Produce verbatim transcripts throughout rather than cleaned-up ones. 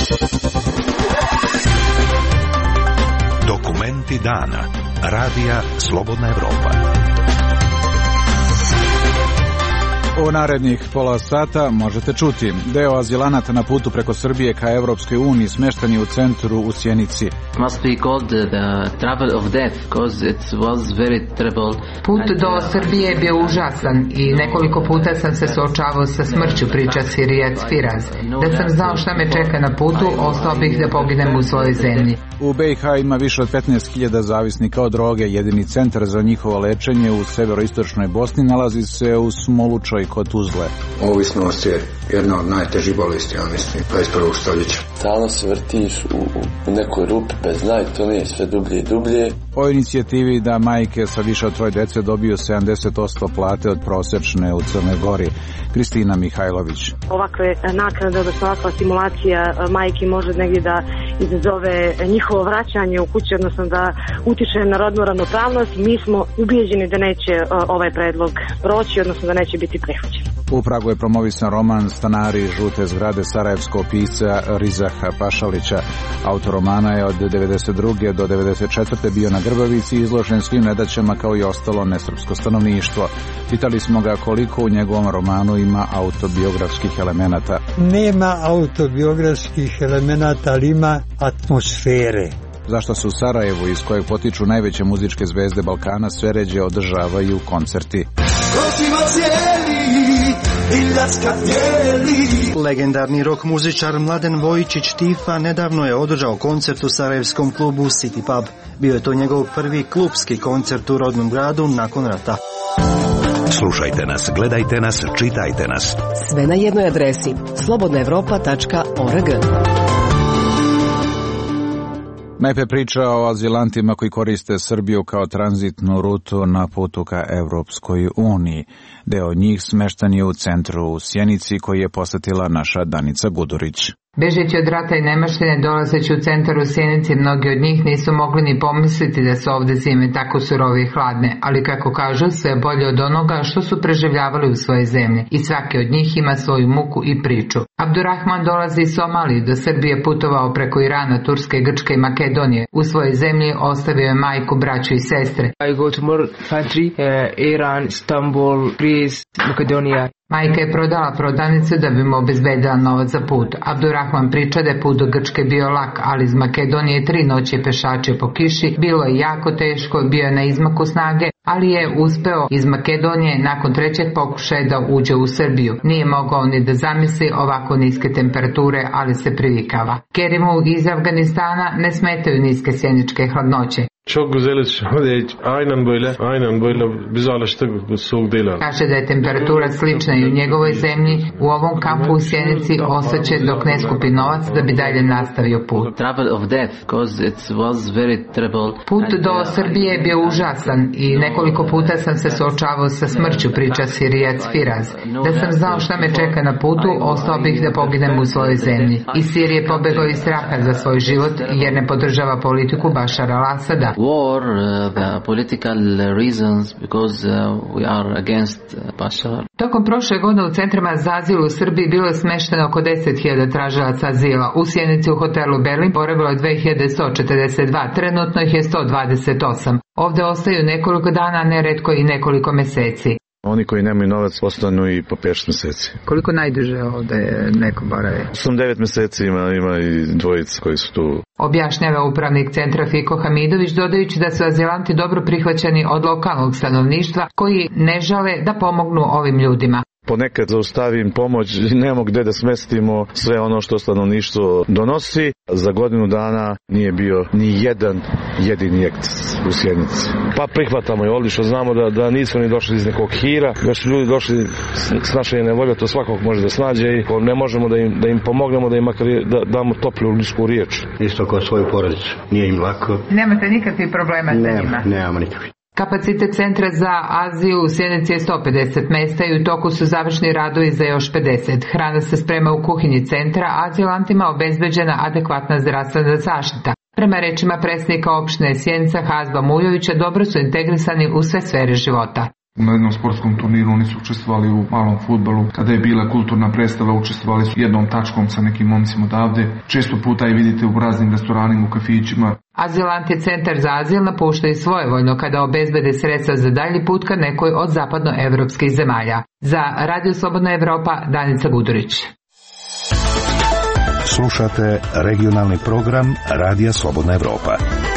Dokumenti dana. Radija Slobodna Evropa. U narednih pola sata možete čuti: deo azilanata na putu preko Srbije ka Evropskoj uniji smešten je u centru u Sjenici. Must be called the travel of death because it was very terrible. Put do Srbije je bio užasan i nekoliko puta sam se suočavao sa smrću, priča Sirijac Firaz. Da sam znao šta me čeka na putu, ostao bih da poginem u svojoj zemlji. U B i H ima više od petnaest hiljada zavisnika od droge. Jedini centar za njihovo lečenje u severoistočnoj Bosni nalazi se u Smolučoj kod Tuzle. Ovisnost je jedna od najtežih bolesti, ja mislim, dvadeset prvog stoljeća. Stalno se vrtiš u, u nekoj rupi bez dna i to mi je sve dublje i dublje. O inicijativi da majke sa više od troje dece dobiju sedamdeset posto plate od prosečne u Crnoj Gori. Kristina Mihajlović. Ovakve naknade, odnosno ovakva stimulacija majki može negdje da izazove njihovo vraćanje u kući, odnosno da utiče na rodnu ravnopravnost. Mi smo ubijeđeni da neće ovaj predlog proći, odnosno da neće biti prihvaćen. U Pragu je promovisan roman Stanari žute zgrade sarajevskog pisca Rizaha Pašalića. Autor romana je od devedeset druge do devedeset četvrte bio na Grbavici i izložen svim nedaćama kao i ostalo nesrpsko stanovništvo. Pitali smo ga koliko u njegovom romanu ima autobiografskih elemenata. Nema autobiografskih elemenata, ali ima atmosfere. Zašto se u Sarajevu, iz kojeg potiču najveće muzičke zvezde Balkana, sve ređe održavaju koncerti? Legendarni rock muzičar Mladen Vojičić Tifa nedavno je održao koncert u sarajevskom klubu City Pub. Bio je to njegov prvi klubski koncert u rodnom gradu nakon rata. Slušajte nas, gledajte nas, čitajte nas. Sve na jednoj adresi: slobodna evropa tačka org. Najpe priča o azilantima koji koriste Srbiju kao tranzitnu rutu na putu ka Evropskoj uniji. Deo njih smešten je u centru u Sjenici koji je posetila naša Danica Gudurić. Bežeći od rata i nemaštine, dolazeći u centar u Sjenici, mnogi od njih nisu mogli ni pomisliti da su ovde zime tako surove i hladne, ali kako kažu, sve bolje od onoga što su preživljavali u svojoj zemlji i svaki od njih ima svoju muku i priču. Abdurrahman dolazi iz Somalije, do Srbije putovao preko Irana, Turske, Grčke i Makedonije. U svojoj zemlji ostavio je majku, braću i sestre. I go to more country, uh, Iran, Istanbul, Greece, Makedonija. Majka je prodala prodavnicu da bi mu obezbedila novac za put. Abdurrahman priča da je put do Grčke bio lak, ali iz Makedonije tri noći pešačio po kiši. Bilo je jako teško, bio je na izmaku snage, ali je uspeo iz Makedonije nakon trećeg pokušaja da uđe u Srbiju. Nije mogao ni da zamisli ovako niske temperature, ali se privikava. Kerimu iz Afganistana ne smetaju niske sjeničke hladnoće. Çok güzel şöyle aynen böyle aynen böyle biz alıştık bu soğuk değil. Kaže da je temperatura slična i u njegovoj zemlji. U ovom kampu u Sjenici ostaće dok ne skupi novac da bi dalje nastavio put. Travel of death because it was very terrible. Put do Srbije je bio užasan i nekoliko puta sam se suočavao sa smrću, priča Sirijac Firaz. Da sam znao šta me čeka na putu, ostao bih da poginem u svojoj zemlji. Iz Sirije pobegao iz straha za svoj život jer ne podržava politiku Bašara al-Asada. War, uh, the political reasons because uh, we are against uh, Bashar. Tokom prošle godine u centrima za azil u Srbiji bilo je smešteno oko deset hiljada tražilaca azila. U Sjenici u hotelu Berlin boravilo je dve hiljade sto četrdeset dva, trenutno ih je sto dvadeset osam. Ovde ostaju nekoliko dana, neretko i nekoliko meseci. Oni koji nemaju novac ostanu i po pet meseci. Koliko najduže ovde neko boravi? Osam devet meseci ima, ima i dvojica koji su tu. Objašnjava upravnik centra Fiko Hamidović, dodajući da su azilanti dobro prihvaćeni od lokalnog stanovništva koji ne žale da pomognu ovim ljudima. Ponekad zaustavim pomoć i nemamo gde da smestimo sve ono što stanovništvo donosi. Za godinu dana nije bio ni jedan jedini eksces u Sjenici. Pa prihvatamo je odlično, znamo da, da nismo ni došli iz nekog hira, da su ljudi došli s naše nevolje, to svakog može da snađe i ne možemo da im, da im pomognemo, da im makar da, damo toplu ljudsku riječ. Isto kao svoju porodicu, nije im lako. Nemate nikakvih problema sa njima? Ne, nemamo nikakvih. Kapacitet centra za azil u Sjenici je sto pedeset mesta i u toku su završni radovi za još pedeset. Hrana se sprema u kuhinji centra, a azilantima obezbeđena adekvatna zdravstvena zaštita. Prema rečima predsjednika opštine Sjenica Hazba Mujovića, dobro su integrisani u sve sfere života. Na jednom sportskom turniru oni su učestvovali u malom fudbalu. Kada je bila kulturna predstava, učestvovali su jednom tačkom sa nekim momcima odavde. Često puta i vidite u raznim restoranima, u kafićima. Azilanti Centar za azil napuštaju svojevoljno kada obezbede sredstva za dalji put ka nekoj od zapadnoevropskih zemalja. Za Radio Slobodna Evropa, Danica Gudurić. Slušate regionalni program Radija Slobodna Evropa.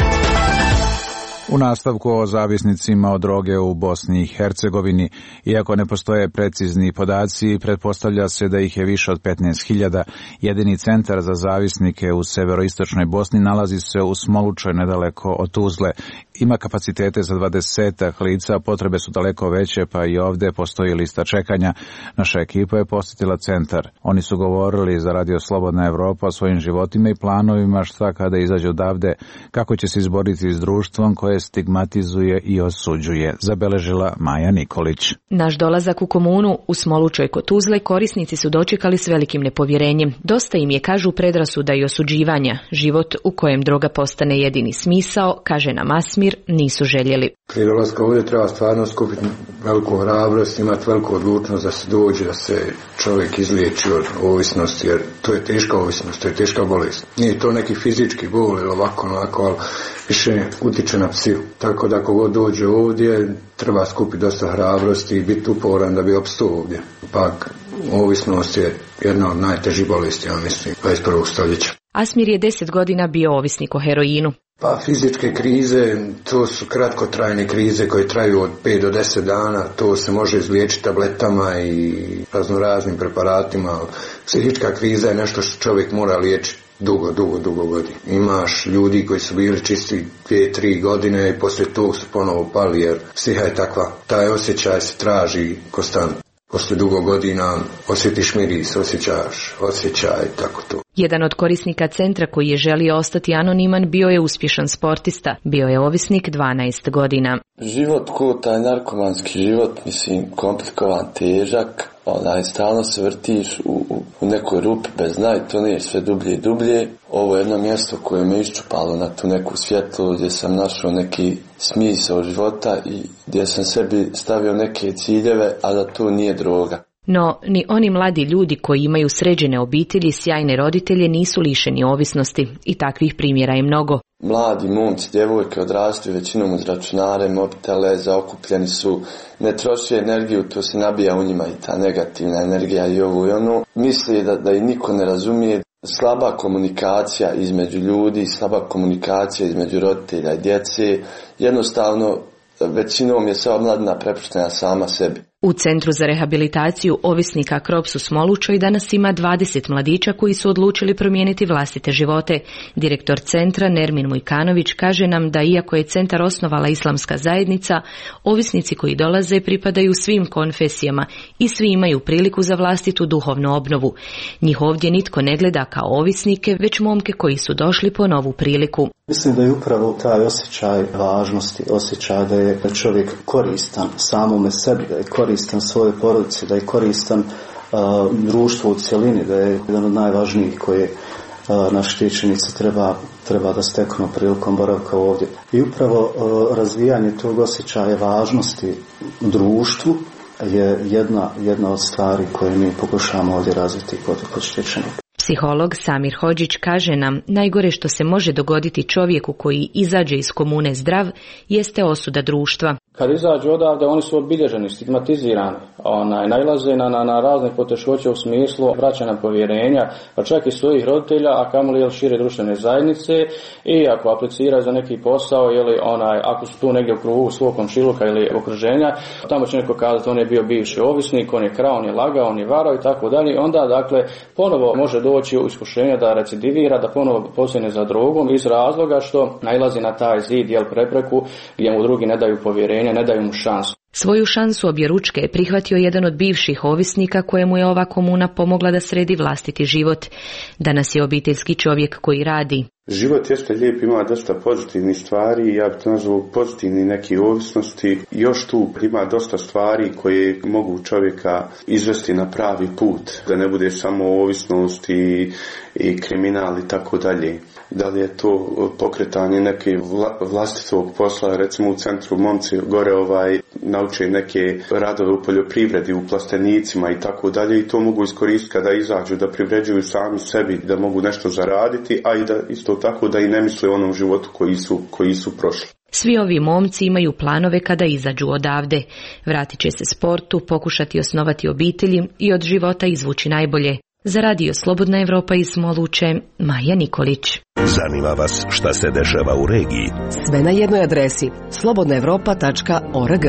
U nastavku o zavisnicima od droge u Bosni i Hercegovini, iako ne postoje precizni podaci, pretpostavlja se da ih je više od petnaest hiljada. Jedini centar za zavisnike u severoistočnoj Bosni nalazi se u Smolučoj, nedaleko od Tuzle. Ima kapacitete za dvadesetak lica, potrebe su daleko veće, pa i ovdje postoji lista čekanja. Naša ekipa je posjetila centar. Oni su govorili za Radio Slobodna Evropa o svojim životima i planovima, šta kada izađu odavde, kako će se izboriti s društvom koje stigmatizuje i osuđuje, zabeležila Maja Nikolić. Naš dolazak u komunu u Smolučoj kod Tuzle korisnici su dočekali s velikim nepovjerenjem. Dosta im je, kažu, predrasuda i osuđivanja. Život u kojem droga postane jedini smisao, kaže nam Asmir, nisu željeli. Prije dolaska ovdje treba stvarno skupiti veliku hrabrost, imati veliku odlučnost da se dođe, da se čovjek izliječi od ovisnosti, jer to je teška ovisnost, to je teška bolest. Nije to neki fizički bol ili ovako, onako, ali više utiče na psihu. Tako da kogod dođe ovdje, treba skupiti dosta hrabrosti i biti uporan da bi opstao ovdje. Pak, ovisnost je jedna od najtežih bolesti, ja mislim, dvadeset prvog stoljeća. Asmir je deset godina bio ovisnik o heroinu. Pa fizičke krize, to su kratkotrajne krize koje traju od pet do deset dana, to se može izliječiti tabletama i raznoraznim preparatima. Psihička kriza je nešto što čovjek mora liječiti dugo, dugo, dugo godina. Imaš ljudi koji su bili čisti dvije, tri godine i poslije tog su ponovo pali, jer psiha je takva. Taj osjećaj se traži konstantno. Poslije dugo godina osjetiš miris, osjećaš osjećaj, tako to. Jedan od korisnika centra koji je želio ostati anoniman bio je uspješan sportista. Bio je ovisnik dvanaest godina. Život ko taj narkomanski život, mislim, komplikovan, težak. Onaj, stalno se vrtiš u, u, u nekoj rupi bez dna i to nije sve dublje i dublje. Ovo je jedno mjesto koje me iščupalo na tu neku svjetlo gdje sam našao neki smisao života i gdje sam sebi stavio neke ciljeve, a da to nije droga. No, ni oni mladi ljudi koji imaju sređene obitelji i sjajne roditelje nisu lišeni ovisnosti i takvih primjera je mnogo. Mladi momci, djevojke odrastaju većinom uz računare, mobitele, zaokupljeni su, ne troše energiju, to se nabija u njima i ta negativna energija i ovo i ono. Misli da, da i niko ne razumije. Slaba komunikacija između ljudi, slaba komunikacija između roditelja i djece, jednostavno većinom je sva omladina prepuštena sama sebi. U Centru za rehabilitaciju ovisnika Krops u Smolučoj danas ima dvadeset mladića koji su odlučili promijeniti vlastite živote. Direktor centra Nermin Mujkanović kaže nam da iako je centar osnovala islamska zajednica, ovisnici koji dolaze pripadaju svim konfesijama i svi imaju priliku za vlastitu duhovnu obnovu. Njih ovdje nitko ne gleda kao ovisnike, već momke koji su došli po novu priliku. Mislim da je upravo taj osjećaj važnosti, osjećaj da je čovjek koristan samome sebi, da je koristan svojoj porodici, da je koristan uh, društvu u cjelini, da je jedan od najvažnijih koje uh, naši štićenici treba, treba da steknu prilikom boravka ovdje. I upravo uh, razvijanje tog osjećaja važnosti društvu je jedna, jedna od stvari koje mi pokušavamo ovdje razviti kod, kod štićenika. Psiholog Samir Hodžić kaže nam, najgore što se može dogoditi čovjeku koji izađe iz komune zdrav jeste osuda društva. Kad izađu odavde, oni su obilježeni, stigmatizirani, onaj, nailaze na, na, na razne poteškoće u smislu vraćanja povjerenja, pa čak i svojih roditelja, a kamoli jel šire društvene zajednice, i ako apliciraju za neki posao, ili onaj, ako su tu negdje u krugu svog komšiluka ili okruženja, tamo će neko kazati on je bio bivši ovisnik, on je krao, on je lagao, on je varao i tako dalje, onda dakle ponovo može doći u iskušenje da recidivira, da ponovo posegne za drogom iz razloga što nailazi na taj zid, jel prepreku, gdje mu drugi ne daju povjerenje, ne daju mu šansu. Svoju šansu objeručke je prihvatio jedan od bivših ovisnika kojemu je ova komuna pomogla da sredi vlastiti život. Danas je obiteljski čovjek koji radi. Život jeste lijep, ima dosta pozitivnih stvari, ja bih to nazvao pozitivni neki ovisnosti. Još tu ima dosta stvari koje mogu čovjeka izvesti na pravi put, da ne bude samo ovisnost i, i kriminal i tako dalje. Da li je to pokretanje neke vla, vlastitog posla, recimo u centru momci gore ovaj nauče neke radove u poljoprivredi, u plastenicima i tako dalje i to mogu iskoristiti kada izađu da privređuju sami sebi, da mogu nešto zaraditi, a i da isto tako da i ne misle o onom životu koji su, koji su prošli. Svi ovi momci imaju planove kada izađu odavde. Vratit će se sportu, pokušati osnovati obitelji i od života izvući najbolje. Za radio Slobodna Evropa iz Smoluče, Maja Nikolić. Zanima vas šta se dešava u regiji? Sve na jednoj adresi slobodna evropa tačka org.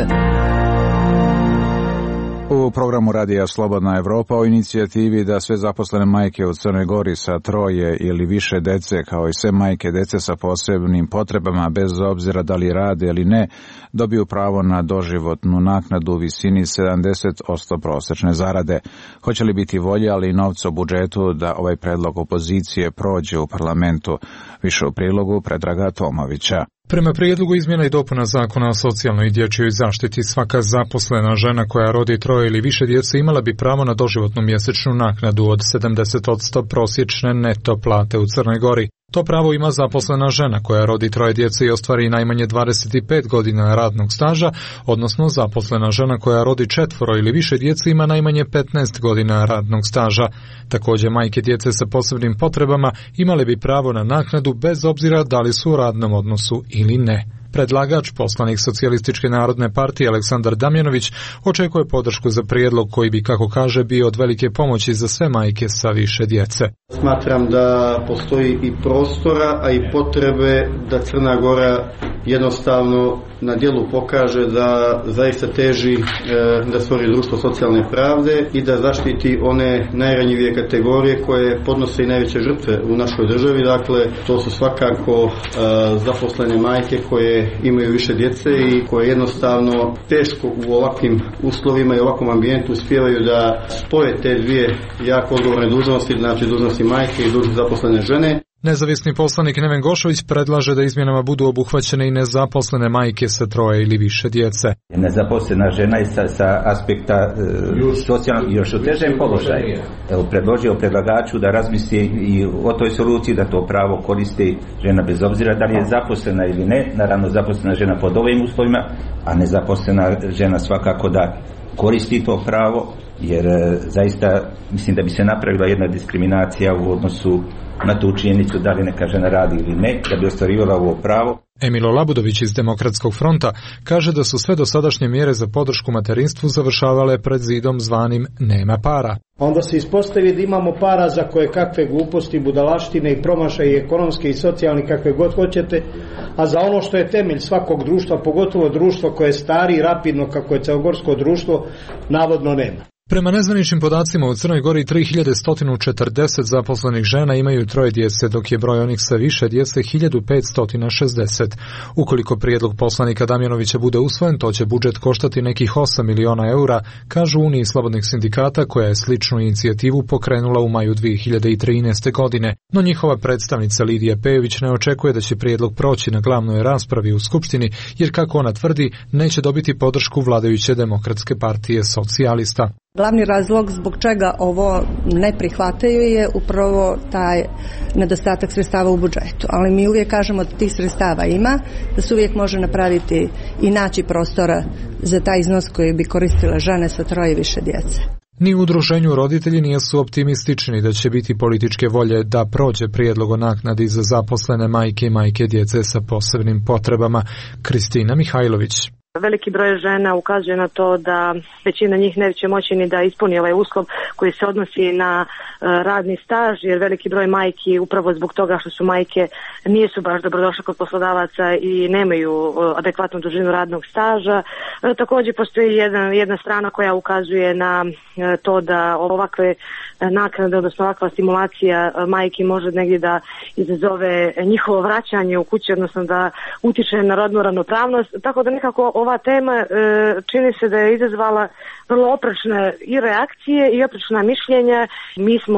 U programu radija Slobodna Evropa o inicijativi da sve zaposlene majke u Crnoj Gori sa troje ili više dece, kao i sve majke dece sa posebnim potrebama, bez obzira da li rade ili ne, dobiju pravo na doživotnu naknadu u visini sedamdeset posto prosečne zarade. Hoće li biti volje, ali i novca u budžetu da ovaj predlog opozicije prođe u parlamentu? Više u prilogu Predraga Tomovića. Prema prijedlogu izmjena i dopuna Zakona o socijalnoj i dječjoj zaštiti, svaka zaposlena žena koja rodi troje ili više djece imala bi pravo na doživotnu mjesečnu naknadu od sedamdeset posto prosječne neto plate u Crnoj Gori. To pravo ima zaposlena žena koja rodi troje djece i ostvari najmanje dvadeset pet godina radnog staža, odnosno zaposlena žena koja rodi četvoro ili više djece ima najmanje petnaest godina radnog staža. Također majke djece sa posebnim potrebama imale bi pravo na naknadu bez obzira da li su u radnom odnosu ili ne. Predlagač, poslanik Socijalističke narodne partije Aleksandar Damjanović, očekuje podršku za prijedlog koji bi, kako kaže, bio od velike pomoći za sve majke sa više djece. Smatram da postoji i prostora, a i potrebe da Crna Gora jednostavno na djelu pokaže da zaista teži e, da stvori društvo socijalne pravde i da zaštiti one najranjivije kategorije koje podnose i najveće žrtve u našoj državi. Dakle, to su svakako e, zaposlene majke koje imaju više djece i koje jednostavno teško u ovakvim uslovima i ovakvom ambijentu uspijevaju da spoje te dvije jako odgovorne dužnosti, znači dužnosti majke i dužnosti zaposlene žene. Nezavisni poslanik Neven Gošović predlaže da izmjenama budu obuhvaćene i nezaposlene majke sa troje ili više djece. Nezaposlena žena je sa, sa aspekta e, socijalnog još u težem položaju. Evo, predložio predlagaču da razmisli i o toj soluciji, da to pravo koristi žena bez obzira da li je zaposlena ili ne. Naravno, zaposlena žena pod ovim uslovima, a nezaposlena žena svakako da koristi to pravo, jer e, zaista mislim da bi se napravila jedna diskriminacija u odnosu na tu činjenicu da li neka žena radi ili ne, da bi ostvarivala ovo pravo. Emilo Labudović iz Demokratskog fronta kaže da su sve dosadašnje mjere za podršku materinstvu završavale pred zidom zvanim nema para. Onda se ispostavi da imamo para za koje kakve gluposti, budalaštine i promašaje ekonomske i socijalne kakve god hoćete, a za ono što je temelj svakog društva, pogotovo društvo koje je stari i rapidno kako je celogorsko društvo, navodno nema. Prema nezvaničnim podacima u Crnoj Gori tri hiljade sto četrdeset zaposlenih žena imaju troje djece, dok je broj onih sa više djece hiljadu petsto šezdeset. Ukoliko prijedlog poslanika Damjanovića bude usvojen, to će budžet koštati nekih osam miliona eura, kažu Uniji slobodnih sindikata, koja je sličnu inicijativu pokrenula u maju dvije hiljade trinaeste. godine. No njihova predstavnica Lidija Pejović ne očekuje da će prijedlog proći na glavnoj raspravi u Skupštini, jer kako ona tvrdi, neće dobiti podršku vladajuće Demokratske partije socijalista. Glavni razlog zbog čega ovo ne prihvataju je upravo taj nedostatak sredstava u budžetu. Ali mi uvijek kažemo da tih sredstava ima, da se uvijek može napraviti i naći prostora za taj iznos koji bi koristile žene sa troje i više djece. Ni u udruženju roditelji nisu optimistični da će biti političke volje da prođe prijedlog o naknadi za zaposlene majke i majke djece sa posebnim potrebama. Kristina Mihajlović. Veliki broj žena ukazuje na to da većina njih neće moći ni da ispuni ovaj uslov koji se odnosi na radni staž, jer veliki broj majki upravo zbog toga što su majke nisu baš dobrodošle kod poslodavaca i nemaju adekvatnu dužinu radnog staža. Također postoji jedna, jedna strana koja ukazuje na to da ovakve naknade, odnosno ovakva stimulacija majki može negdje da izazove njihovo vraćanje u kući, odnosno da utiče na rodnu ravnopravnost, tako da nekako ova tema e, čini se da je izazvala vrlo oprečne i reakcije i oprečna mišljenja. Mi smo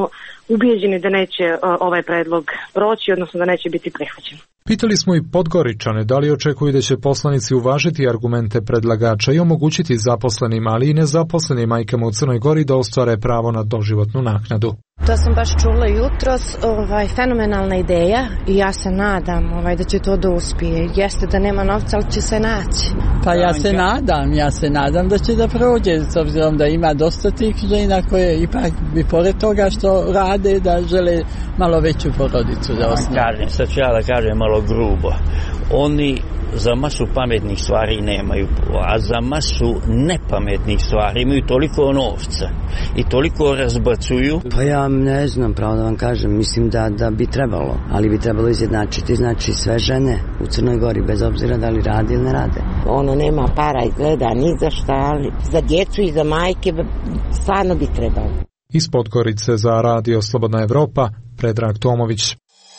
ubijeđeni da neće ovaj predlog proći, odnosno da neće biti prihvaćen. Pitali smo i Podgoričane da li očekuju da će poslanici uvažiti argumente predlagača i omogućiti zaposlenim, ali i nezaposlenim majkama u Crnoj Gori da ostvare pravo na doživotnu naknadu. To sam baš čula jutros, ovaj, fenomenalna ideja i ja se nadam ovaj, da će to da uspije. Jeste da nema novca, ali će se naći. Pa ja se nadam, ja se nadam da će da prođe, s obzirom da ima dosta tih žena koje ipak i pored toga što rade, da žele malo veću porodicu da osnovne. Sad ću ja da kažem malo grubo. Oni za masu pametnih stvari nemaju, a za masu nepametnih stvari imaju toliko novca i toliko razbacuju. Pa ja ne znam, pravo da vam kažem, mislim da, da bi trebalo, ali bi trebalo izjednačiti, znači sve žene u Crnoj Gori, bez obzira da li radi ili ne rade. Ono nema para izgleda ni za šta, ali za djecu i za majke stvarno bi trebalo. Iz Podgorice za Radio Slobodna Evropa, Predrag Tomović.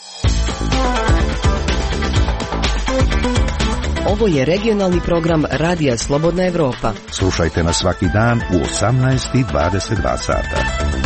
Ovo je regionalni program Radija Slobodna Evropa. Slušajte nas svaki dan u osamnaest i dvadeset dva sata.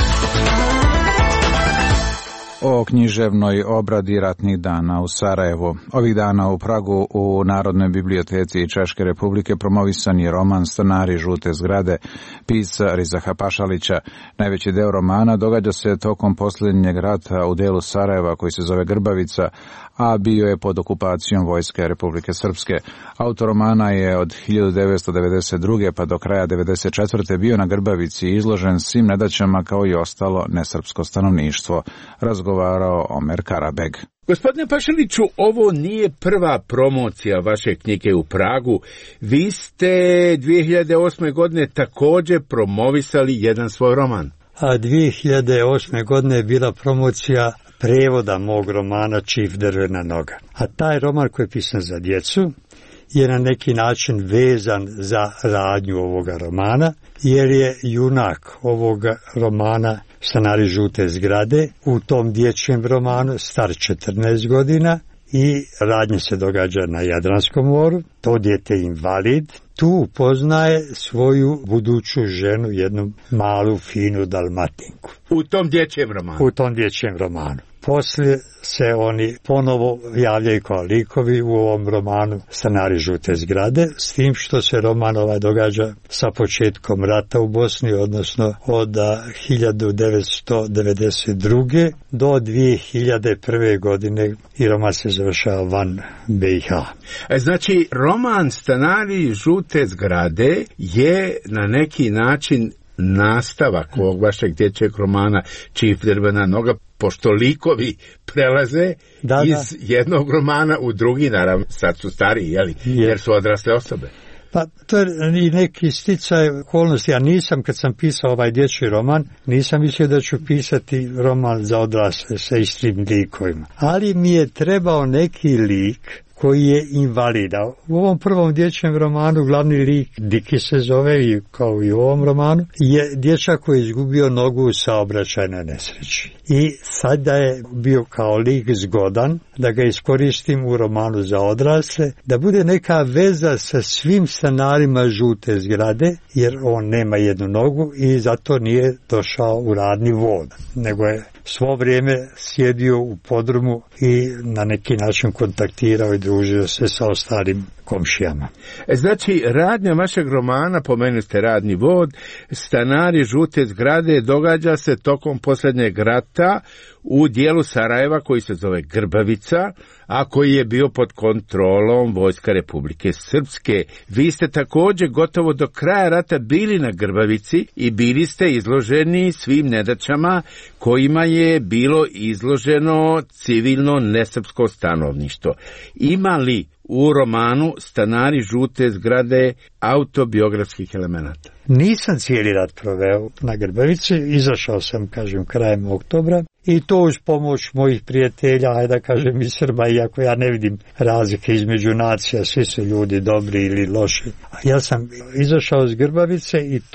O književnoj obradi ratnih dana u Sarajevu. Ovih dana u Pragu u Narodnoj biblioteci Češke Republike promovisan je roman Stanari žute zgrade pisca Rizaha Pašalića. Najveći deo romana događa se tokom posljednjeg rata u delu Sarajeva koji se zove Grbavica, a bio je pod okupacijom vojske Republike Srpske. Autor romana je od hiljadu devetsto devedeset druge pa do kraja devedeset četvrte bio na Grbavici izložen svim nedaćama kao i ostalo nesrpsko stanovništvo. Razgovarao Omer Karabeg. Gospodine Pašaliću, ovo nije prva promocija vaše knjige u Pragu. Vi ste dvije hiljade osme godine također promovisali jedan svoj roman. A dvije hiljade osme godine je bila promocija prevoda mog romana Čif drvena noga. A taj roman koji je pisan za djecu je na neki način vezan za radnju ovoga romana, jer je junak ovoga romana Stanari žute zgrade u tom dječjem romanu star četrnaest godina i radnje se događa na Jadranskom moru. To dijete je invalid. Tu upoznaje svoju buduću ženu, jednu malu, finu Dalmatinku. U tom dječjem romanu? U tom dječjem romanu. Poslije se oni ponovo javljaju kao likovi u ovom romanu Stanari žute zgrade, s tim što se roman ovaj događa sa početkom rata u Bosni, odnosno od hiljadu devetsto devedeset druge do dvije hiljade prve godine i roman se završava van B i H. Znači, roman Stanari žute zgrade je na neki način nastavak ovog vašeg dječjeg romana Čif drvena noga, pošto likovi prelaze da, iz da. jednog romana u drugi, naravno sad su stariji, jeli, je. jer su odrasle osobe. Pa to je i neki sticaj okolnosti. Ja nisam, kad sam pisao ovaj dječji roman, nisam mislio da ću pisati roman za odrasle sa istim likovima. Ali mi je trebao neki lik koji je invalida. U ovom prvom dječjem romanu glavni lik, Diki se zove, i kao i u ovom romanu, je dječak koji je izgubio nogu u saobraćajnoj nesreći. I sad da je bio kao lik zgodan, da ga iskoristim u romanu za odrasle, da bude neka veza sa svim stanarima žute zgrade, jer on nema jednu nogu i zato nije došao u radni vod, nego je svo vrijeme sjedio u podrumu i na neki način kontaktirao i družio se sa ostalim komšijama. Znači, radnja vašeg romana, pomenuli ste radni vod, Stanari žute zgrade, događa se tokom posljednjeg rata u dijelu Sarajeva koji se zove Grbavica, a koji je bio pod kontrolom vojska Republike Srpske. Vi ste također gotovo do kraja rata bili na Grbavici i bili ste izloženi svim nedaćama kojima je bilo izloženo civilno nesrpsko stanovništvo. Ima li u romanu Stanari žute zgrade autobiografskih elemenata? Nisam cijeli rat proveo na Grbavici, izašao sam, kažem, krajem oktobra i to uz pomoć mojih prijatelja, ajde da kažem i Srba, iako ja ne vidim razlike između nacija, svi su ljudi dobri ili loši. Ja sam izašao iz Grbavice i to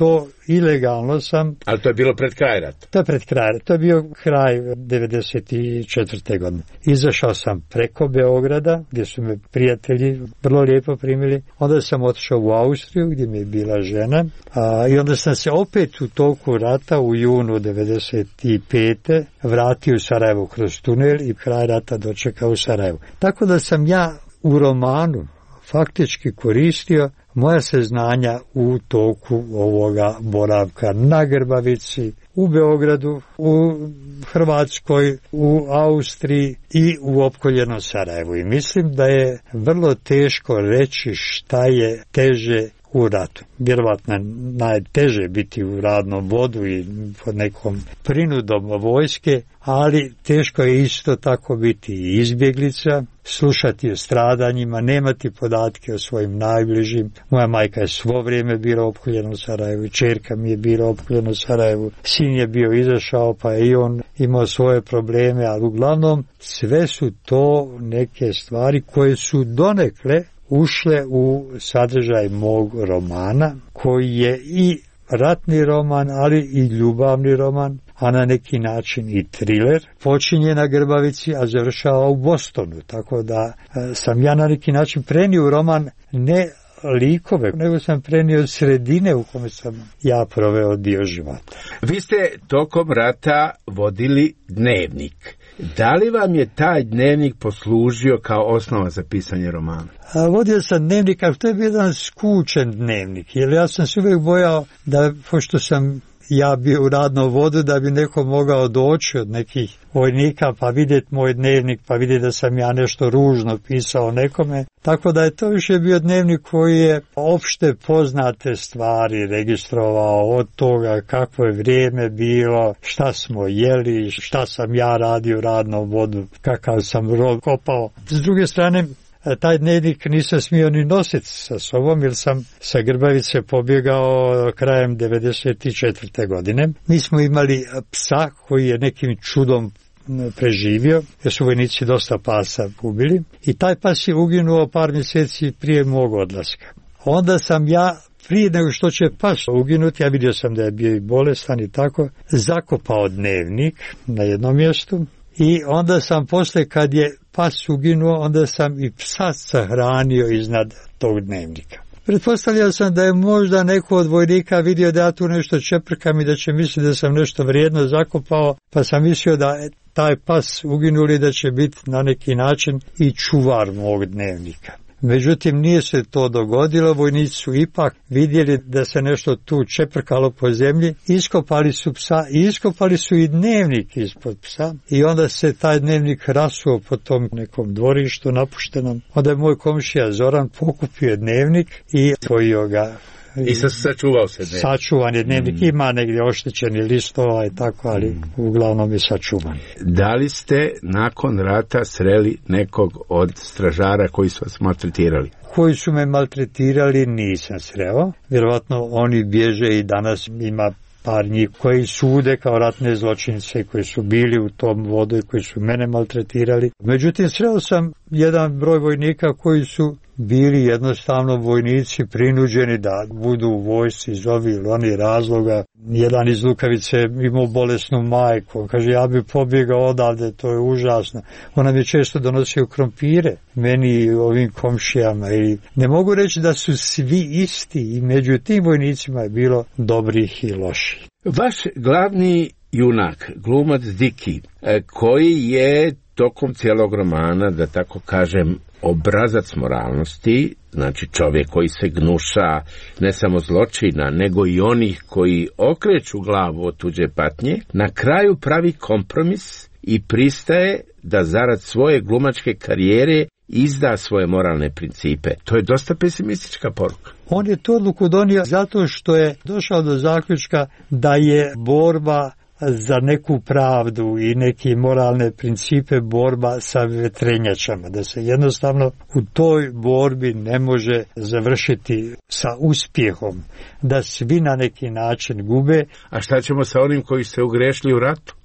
ilegalno sam... Ali to je bilo pred kraj rata? To je pred kraj rata, to je bio kraj devedeset četvrte godine. Izašao sam preko Beograda, gdje su me prijatelji vrlo lijepo primili, onda sam otišao u Austriju, gdje mi je bila žena, a, i onda sam se opet u toku rata, u junu devedeset pete vratio u Sarajevo kroz tunel i kraj rata dočekao u Sarajevu. Tako da sam ja u romanu faktički koristio moja saznanja u toku ovoga boravka na Grbavici, u Beogradu, u Hrvatskoj, u Austriji i u opkoljenom Sarajevu. I mislim da je vrlo teško reći šta je teže u ratu. Vjerovatno najteže biti u radnom vodu i pod nekom prinudom vojske, ali teško je isto tako biti i izbjeglica, slušati o stradanjima, nemati podatke o svojim najbližim. Moja majka je svo vrijeme bila opkoljena u Sarajevu, čerka mi je bila opkoljena u Sarajevu, sin je bio izašao pa je i on imao svoje probleme, ali uglavnom sve su to neke stvari koje su donekle ušle u sadržaj mog romana, koji je i ratni roman, ali i ljubavni roman, a na neki način i thriller. Počinje na Grbavici, a završava u Bostonu, tako da sam ja na neki način prenio roman ne likove, nego sam prenio sredine u kome sam ja proveo dio života. Vi ste tokom rata vodili dnevnik. Da li vam je taj dnevnik poslužio kao osnova za pisanje romana? A vodio sam dnevnik, ali to je bio jedan skučen dnevnik, jer ja sam se uvijek bojao da, pošto sam ja bio u radnom vodu, da bi neko mogao doći od nekih vojnika pa vidjeti moj dnevnik, pa vidjeti da sam ja nešto ružno pisao nekome. Tako da je to više bio dnevnik koji je opšte poznate stvari registrovao, od toga kakvo je vrijeme bilo, šta smo jeli, šta sam ja radio u radnom vodu, kakav sam rov kopao. S druge strane, taj dnevnik nisam smio ni nositi sa sobom, jer sam sa Grbavice pobjegao krajem devedeset četvrte godine. Mi smo imali psa koji je nekim čudom preživio, jer su vojnici dosta pasa ubili, i taj pas je uginuo par mjeseci prije mog odlaska. Onda sam ja, prije nego što će pas uginuti, ja vidio sam da je bio i bolestan i tako, zakopao dnevnik na jednom mjestu. I onda sam posle, kad je pas uginuo, onda sam i psa sahranio iznad tog dnevnika. Pretpostavljao sam da je možda neko od vojnika vidio da ja tu nešto čeprkam i da će misliti da sam nešto vrijedno zakopao, pa sam mislio da je taj pas uginuli, da će biti na neki način i čuvar mog dnevnika. Međutim, nije se to dogodilo, vojnici su ipak vidjeli da se nešto tu čeprkalo po zemlji, iskopali su psa i iskopali su i dnevnik ispod psa, i onda se taj dnevnik rasuo po tom nekom dvorištu napuštenom. Onda je moj komšija Zoran pokupio dnevnik i tvojio ga. I sa, sačuvao se dnevnik. Sačuvan je dnevnik, mm. ima negdje oštećeni listova i tako, ali mm. uglavnom je sačuvan. Da li ste nakon rata sreli nekog od stražara koji su vas maltretirali? Koji su me maltretirali nisam sreo. Vjerovatno oni bježe i danas, ima par njih koji sude kao ratne zločince, koji su bili u tom vodu i koji su mene maltretirali. Međutim, sreo sam jedan broj vojnika koji su bili jednostavno vojnici prinuđeni da budu u vojsci iz ovih ili onih razloga. Jedan iz Lukavice imao bolesnu majku, kaže ja bi pobjegao odavde, to je užasno. Ona mi je često donosio krompire, meni i ovim komšijama, i ne mogu reći da su svi isti, i među tim vojnicima je bilo dobrih i loših. Vaš glavni junak, glumac Diki, koji je tokom cijelog romana, da tako kažem, obrazac moralnosti, znači čovjek koji se gnuša ne samo zločina, nego i onih koji okreću glavu od tuđe patnje, na kraju pravi kompromis i pristaje da zarad svoje glumačke karijere izda svoje moralne principe. To je dosta pesimistička poruka. On je tu odluku donio zato što je došao do zaključka da je borba za neku pravdu i neke moralne principe borba sa vetrenjačama, da se jednostavno u toj borbi ne može završiti sa uspjehom, da svi na neki način gube. A šta ćemo sa onim koji se ugrešili u ratu?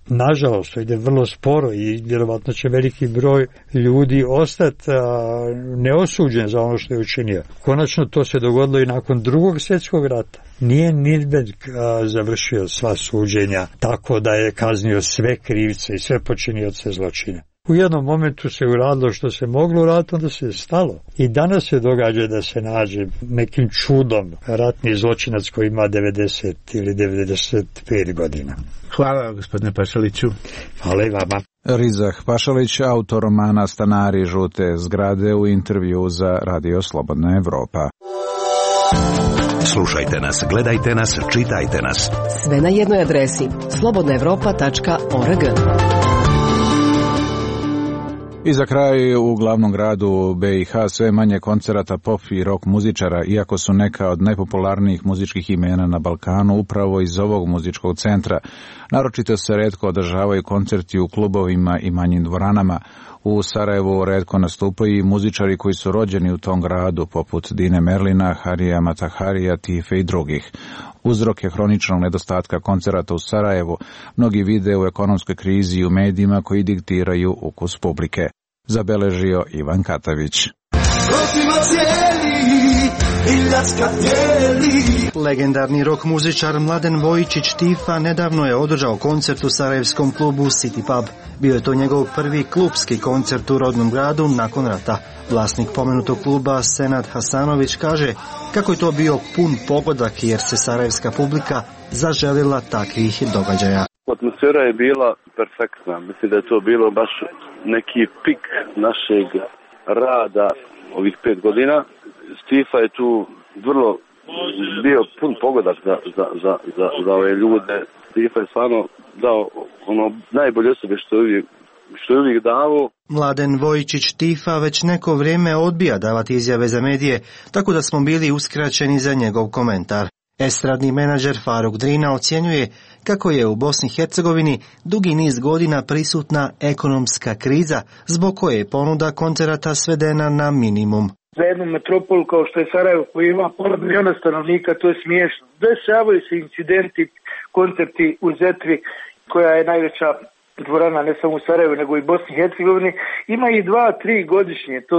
nažalost, to ide vrlo sporo i vjerovatno će veliki broj ljudi ostati neosuđen za ono što je učinio. Konačno to se dogodilo i nakon drugog svjetskog rata. Nije Nürnberg završio sva suđenja tako da je kaznio sve krivce i sve počinioce zločina. U jednom momentu se uradilo što se moglo uraditi, onda se je stalo. I danas se događa da se nađe nekim čudom ratni zločinac koji ima devedeset ili devedeset pet godina. Hvala gospodine Pašaliću. Hvala i vama. Rizah Pašalić, autor romana Stanari žute zgrade, u intervju za Radio Slobodna Evropa. Slušajte nas, gledajte nas, čitajte nas. Sve na jednoj adresi slobodna evropa tačka org. I za kraj, u glavnom gradu B i H sve manje koncerata pop i rock muzičara, iako su neka od najpopularnijih muzičkih imena na Balkanu upravo iz ovog muzičkog centra. Naročito se retko održavaju koncerti u klubovima i manjim dvoranama. U Sarajevu retko nastupaju i muzičari koji su rođeni u tom gradu, poput Dine Merlina, Harija Mataharija, Tife i drugih. Uzrok je hroničnog nedostatka koncerata u Sarajevu, mnogi vide u ekonomskoj krizi i u medijima koji diktiraju ukus publike. Zabeležio Ivan Katavić. Legendarni rock muzičar Mladen Vojičić Tifa nedavno je održao koncert u sarajevskom klubu City Pub. Bio je to njegov prvi klubski koncert u rodnom gradu nakon rata. Vlasnik pomenutog kluba Senad Hasanović kaže kako je to bio pun pogodak jer se sarajevska publika zaželila takvih događaja. Atmosfera je bila perfektna. Mislim da je to bilo baš neki pik našeg rada ovih pet godina. Stifa je tu vrlo bio pun pogodak za, za, za, za, za ove ljude. Stifa je stvarno dao ono najbolje osobe što je uvijek, što je uvijek davo. Mladen Vojičić Tifa već neko vrijeme odbija davati izjave za medije, tako da smo bili uskraćeni za njegov komentar. Estradni menadžer Faruk Drina ocjenjuje kako je u Bosni i Hercegovini dugi niz godina prisutna ekonomska kriza, zbog koje je ponuda koncerata svedena na minimum. Za jednu metropolu kao što je Sarajevo, koji ima pola miliona stanovnika, to je smiješno. Dešavaju se incidenti, koncerti u Zetvi, koja je najveća dvorana ne samo u Sarajevu, nego i Bosni i Hercegovini. Ima i dva, tri godišnje, to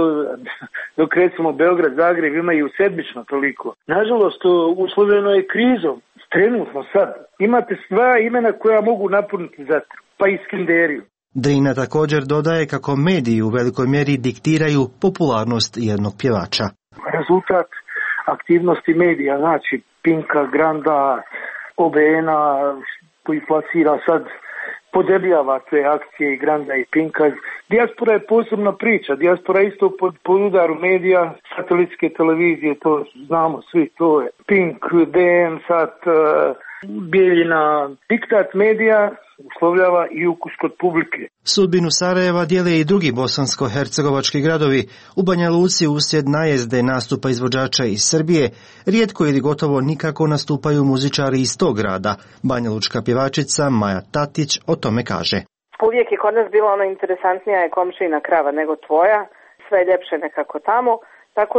dok recimo Beograd, Zagreb imaju sedmično toliko. Nažalost, uslovljeno je krizom, trenutno sad. Imate sva imena koja mogu napuniti Zetvu, pa i Skenderiju. Drina također dodaje kako mediji u velikoj mjeri diktiraju popularnost jednog pjevača. Rezultat aktivnosti medija, znači Pinka, Granda, O B N-a, koji plasira sad, podebljava te akcije i Granda i Pinka. Dijaspora je posebna priča, dijaspora je isto pod, pod udaru medija, satelitske televizije, to znamo svi, to je Pink, D M, sad, uh, Bijeljina, diktat medija uslovljava i ukus kod publike. Sudbinu Sarajeva dijele i drugi bosansko-hercegovački gradovi. U Banja Luci uslijed najezde nastupa izvođača iz Srbije, rijetko ili gotovo nikako nastupaju muzičari iz tog grada. Banjalučka pjevačica Maja Tatić o tome kaže. Uvijek je kod nas bilo ono interesantnija je komšina krava nego tvoja, sve je ljepše nekako tamo. Tako,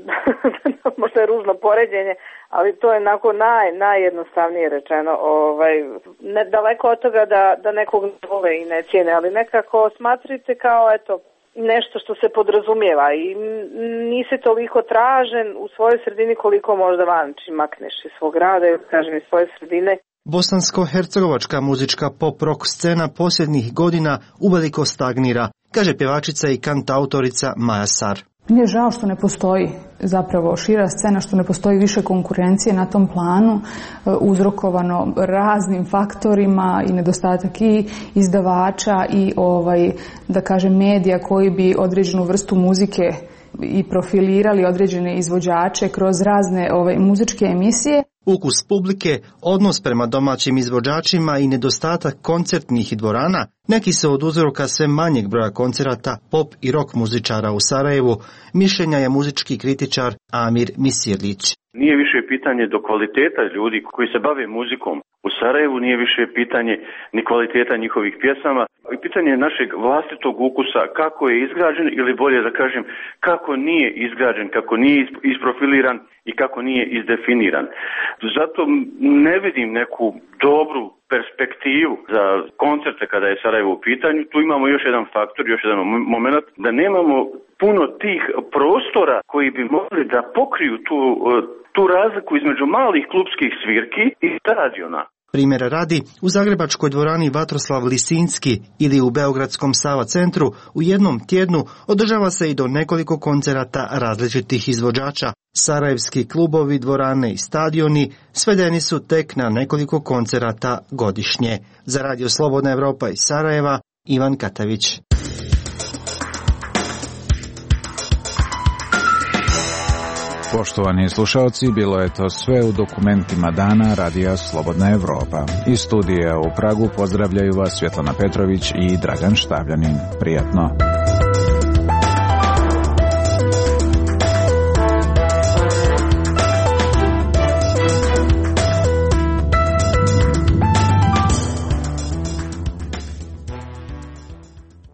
možda je ružno poređenje, ali to je onako naj, najjednostavnije rečeno. Ovaj, ne, daleko od toga da, da nekog ne vole i ne cijene, ali nekako smatrite kao eto, nešto što se podrazumijeva i nisi toliko tražen u svojoj sredini koliko možda van čim makneš iz svog rada ili kažem iz svoje sredine. Bosansko-hercegovačka muzička pop-rock scena posljednjih godina uveliko stagnira, kaže pjevačica i kantautorica Maja Sar. Meni je žao što ne postoji zapravo šira scena, što ne postoji više konkurencije na tom planu, uzrokovano raznim faktorima i nedostatak i izdavača i ovaj, da kažem medija koji bi određenu vrstu muzike i profilirali određene izvođače kroz razne ovaj, muzičke emisije. Ukus publike, odnos prema domaćim izvođačima i nedostatak koncertnih dvorana neki se od uzroka sve manjeg broja koncerata pop i rock muzičara u Sarajevu, mišljenja je muzički kritičar Amir Misirlić. Nije više pitanje do kvaliteta ljudi koji se bave muzikom. U Sarajevu nije više pitanje ni kvaliteta njihovih pjesama, i pitanje našeg vlastitog ukusa, kako je izgrađen ili bolje da kažem kako nije izgrađen, kako nije isprofiliran i kako nije izdefiniran. Zato ne vidim neku dobru perspektivu za koncerte kada je Sarajevo u pitanju, tu imamo još jedan faktor, još jedan moment, da nemamo puno tih prostora koji bi mogli da pokriju tu, tu razliku između malih klubskih svirki i stadiona. Primjera radi, u zagrebačkoj dvorani Vatroslav Lisinski ili u beogradskom Sava centru u jednom tjednu održava se i do nekoliko koncerata različitih izvođača. Sarajevski klubovi, dvorane i stadioni svedeni su tek na nekoliko koncerata godišnje. Za Radio Slobodna Evropa iz Sarajeva, Ivan Katavić. Poštovani slušalci, bilo je to sve u dokumentima dana Radija Slobodna Evropa. Iz studija u Pragu pozdravljaju vas Svjetlana Petrović i Dragan Štavljanin. Prijatno.